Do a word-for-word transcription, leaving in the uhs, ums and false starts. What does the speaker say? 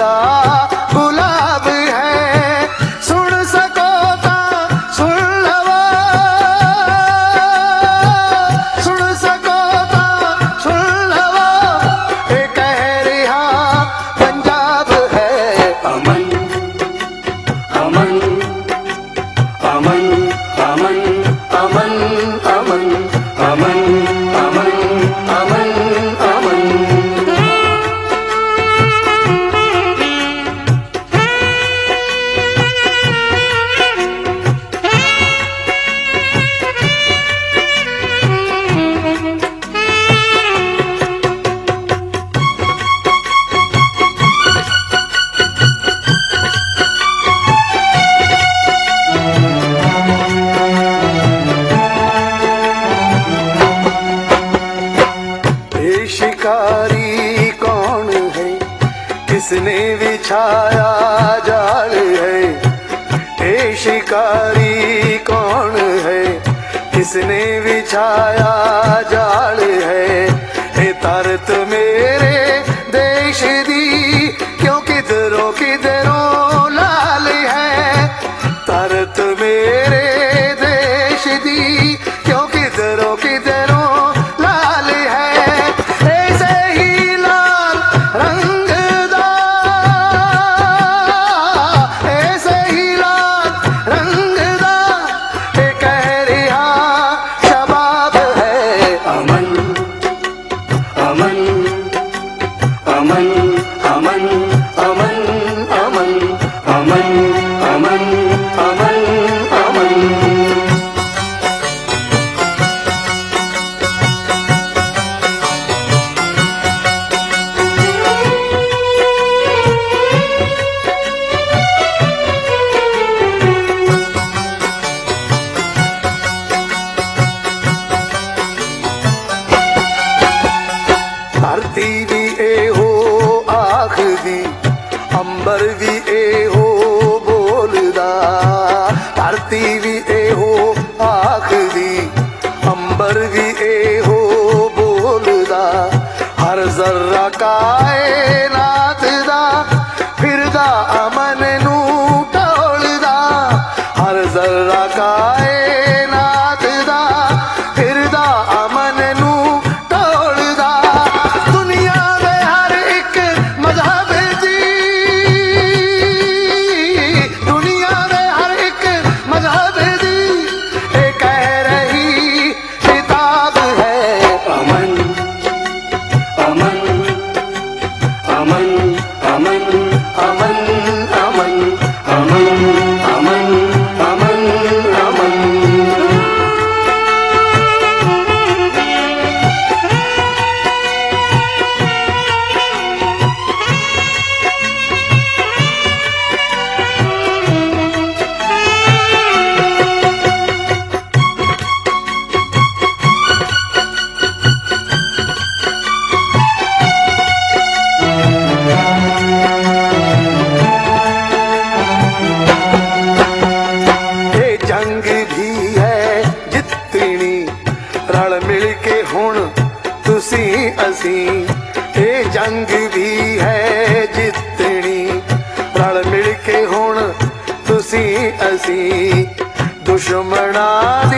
दा गुलाब है। सुन सको ता सुन लवो, सुन सको ता सुन लवो, ए कह रिहा पंजाब है। अमन अमन अमन अमन अमन अमन अमन अमन अमन अमन। शिकारी कौन है, किसने बिछाया जाल है। ए शिकारी कौन है, किसने बिछाया जाल है। ए तरत मेरे देश दी, क्यों किधरों किधरों लाल है। तरत मेरे देश दी, क्यों किधरों किधरों लाल है। धरती भी ए हो आखदी, अंबर भी ए हो बोलदा। धरती भी ए हो आखदी, अंबर भी ए हो बोलदा। हर जर्रा कायनात दा फिरदा अमन नू टोलदा। हर जर्रा कायनात दा फिरदा अमन नू टोलदा। दुनिया में हर एक मजहब दी, दुनिया में हर एक मजहब दी, ए कह रही किताब है। अमन अमन अमन अमन अमन अमन अमन अमन अमन अमन। जंग भी है जितनी रल मिल के हुण तुसी असी। ए जंग भी है जितनी रल मिल के हुण तुसी असी। दुश्मना